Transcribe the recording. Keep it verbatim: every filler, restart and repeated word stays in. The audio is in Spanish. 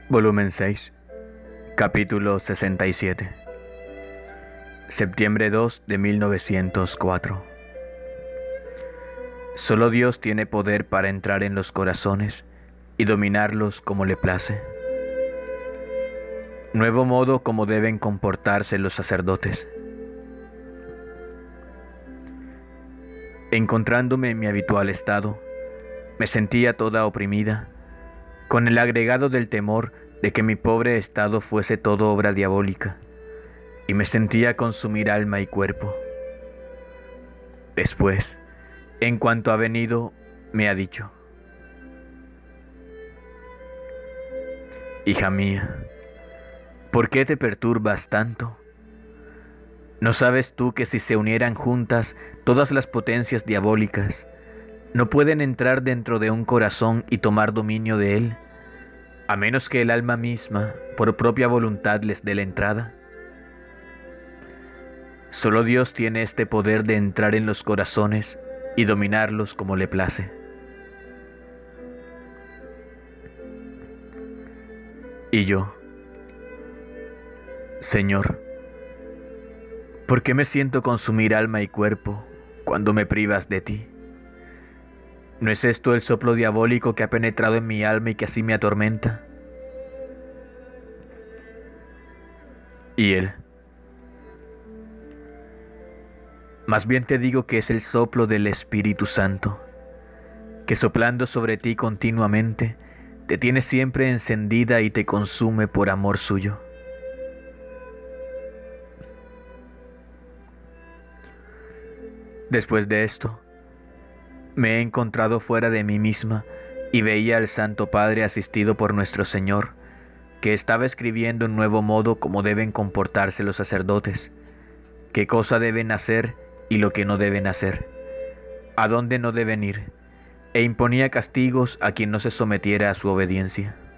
Volumen seis, capítulo sesenta y siete. Septiembre dos de mil novecientos cuatro. Solo Dios tiene poder para entrar en los corazones y dominarlos como le place. Nuevo modo como deben comportarse los sacerdotes. Encontrándome en mi habitual estado, me sentía toda oprimida, con el agregado del temor de que mi pobre estado fuese todo obra diabólica, y me sentía consumir alma y cuerpo. Después, en cuanto ha venido, me ha dicho: hija mía, ¿por qué te perturbas tanto? ¿No sabes tú que si se unieran juntas todas las potencias diabólicas, no pueden entrar dentro de un corazón y tomar dominio de él, a menos que el alma misma, por propia voluntad, les dé la entrada? Solo Dios tiene este poder de entrar en los corazones y dominarlos como le place. Y yo: Señor, ¿por qué me siento consumir alma y cuerpo cuando me privas de ti? ¿No es esto el soplo diabólico que ha penetrado en mi alma y que así me atormenta? Y él: más bien te digo que es el soplo del Espíritu Santo, que soplando sobre ti continuamente, te tiene siempre encendida y te consume por amor suyo. Después de esto, me he encontrado fuera de mí misma y veía al Santo Padre asistido por nuestro Señor, que estaba escribiendo un nuevo modo como deben comportarse los sacerdotes, qué cosa deben hacer y lo que no deben hacer, a dónde no deben ir, e imponía castigos a quien no se sometiera a su obediencia.